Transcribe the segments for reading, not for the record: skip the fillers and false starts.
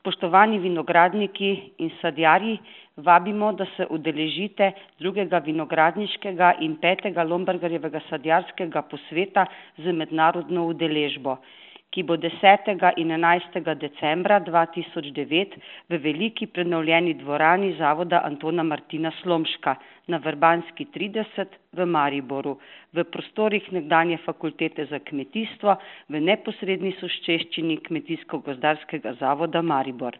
Spoštovani vinogradniki in sadjarji, vabimo, da se udeležite 2. vinogradniškega in 5. Lombergarjevega sadjarskega posveta z mednarodno udeležbo, ki bo 10. in 11. decembra 2009 v veliki prenovljeni dvorani Zavoda Antona Martina Slomška na Vrbanski 30 v Mariboru, v prostorih nekdanje Fakultete za kmetijstvo v neposredni soseščini Kmetijsko-gozdarskega zavoda Maribor.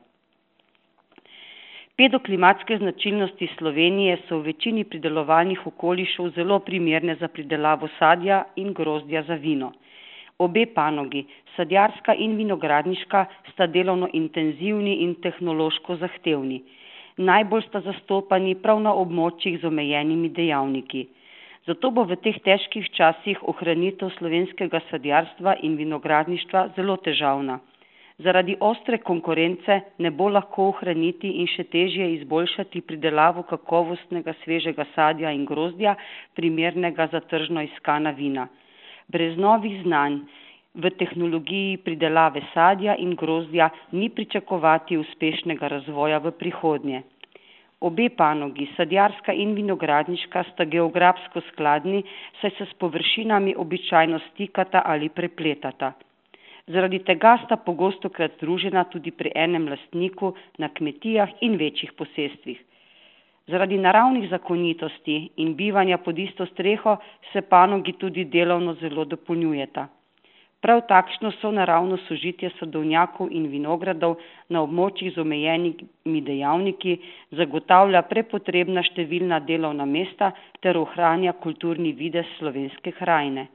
Pedoklimatske značilnosti Slovenije so v večini pridelovalnih okolišev zelo primerne za pridelavo sadja in grozdja za vino. Obe panogi, sadjarska in vinogradniška, sta delovno intenzivni in tehnološko zahtevni. Najbolj sta zastopani prav na območjih z omejenimi dejavniki. Zato bo v teh težkih časih ohranitev slovenskega sadjarstva in vinogradništva zelo težavna. Zaradi ostre konkurence ne bo lahko ohraniti in še težje izboljšati pridelavo kakovostnega svežega sadja in grozdja, primernega za tržno iskana vina. Brez novih znanj v tehnologiji pridelave sadja in grozdja ni pričakovati uspešnega razvoja v prihodnje. Obe panogi, sadjarska in vinogradniška, sta geografsko skladni, saj se s površinami običajno stikata ali prepletata. Zaradi tega sta pogostokrat združena tudi pri enem lastniku na kmetijah in večjih posestvih. Zaradi naravnih zakonitosti in bivanja pod isto streho se panogi tudi delovno zelo dopolnjujeta. Prav takšno sonaravno sožitje sadovnjakov in vinogradov na območjih z omejenimi dejavniki zagotavlja prepotrebna številna delovna mesta ter ohranja kulturni videz slovenske krajine.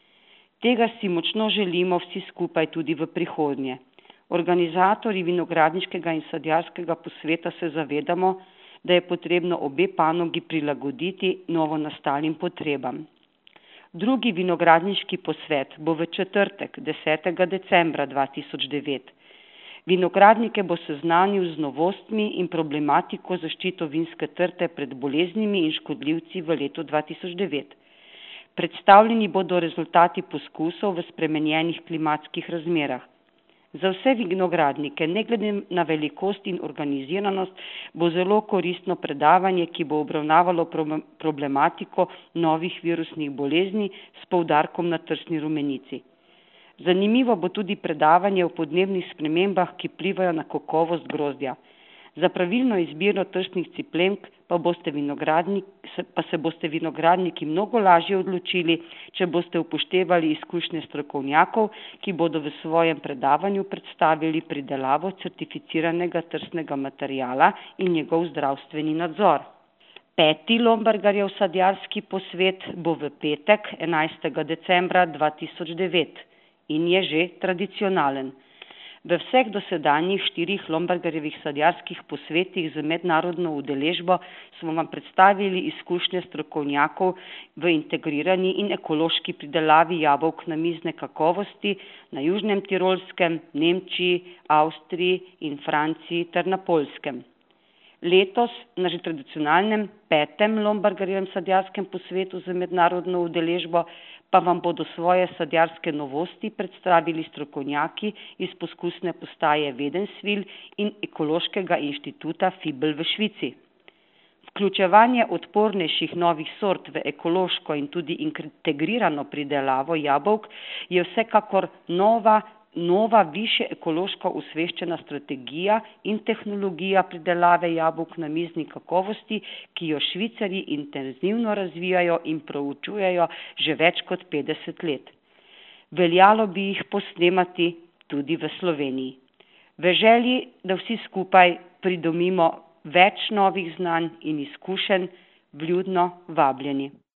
Tega si močno želimo vsi skupaj tudi v prihodnje. Organizatorji vinogradniškega in sadjarskega posveta se zavedamo, da je potrebno obe panogi prilagoditi novonastalim potrebam. 2. vinogradniški posvet bo v četrtek, 10. decembra 2009. Vinogradnike bo seznanil z novostmi in problematiko zaščito vinske trte pred boleznimi in škodljivci v letu 2009. Predstavljeni bodo rezultati poskusov v spremenjenih klimatskih razmerah. Za vse vinogradnike, ne glede na velikost in organiziranost, bo zelo koristno predavanje, ki bo obravnavalo problematiko novih virusnih bolezni s poudarkom na trsni rumenici. Zanimivo bo tudi predavanje o podnebnih spremembah, ki vplivajo na kakovost grozdja. Za pravilno izbiro trsnih ciplenk pa se boste vinogradniki mnogo lažje odločili, če boste upoštevali izkušnje strokovnjakov, ki bodo v svojem predavanju predstavili pridelavo certificiranega trsnega materiala in njegov zdravstveni nadzor. 5. Lombergarjev sadjarski posvet bo v petek, 11. decembra 2009 in je že tradicionalen. V vseh dosedanjih 4 Lombergarjevih sadjarskih posvetih z mednarodno udeležbo smo vam predstavili izkušnje strokovnjakov v integrirani in ekološki pridelavi jabolk namizne kakovosti na Južnem Tirolskem, Nemčiji, Avstriji in Franciji ter na Poljskem. Letos na že tradicionalnem 5. Lombergarjevem sadjarskem posvetu z mednarodno udeležbo pa vam bodo svoje sadjarske novosti predstavili strokovnjaki iz poskusne postaje Wädenswil in Ekološkega inštituta Fibel v Švici. Vključevanje odpornejših novih sort v ekološko in tudi integrirano pridelavo jabolk je vsekakor nova višje ekološko osveščena strategija in tehnologija pridelave jabolk namizni kakovosti, ki jo Švicarji intenzivno razvijajo in proučujejo že več kot 50 let. Veljalo bi jih posnemati tudi v Sloveniji. V želji, da vsi skupaj pridobimo več novih znanj in izkušenj, vljudno vabljeni.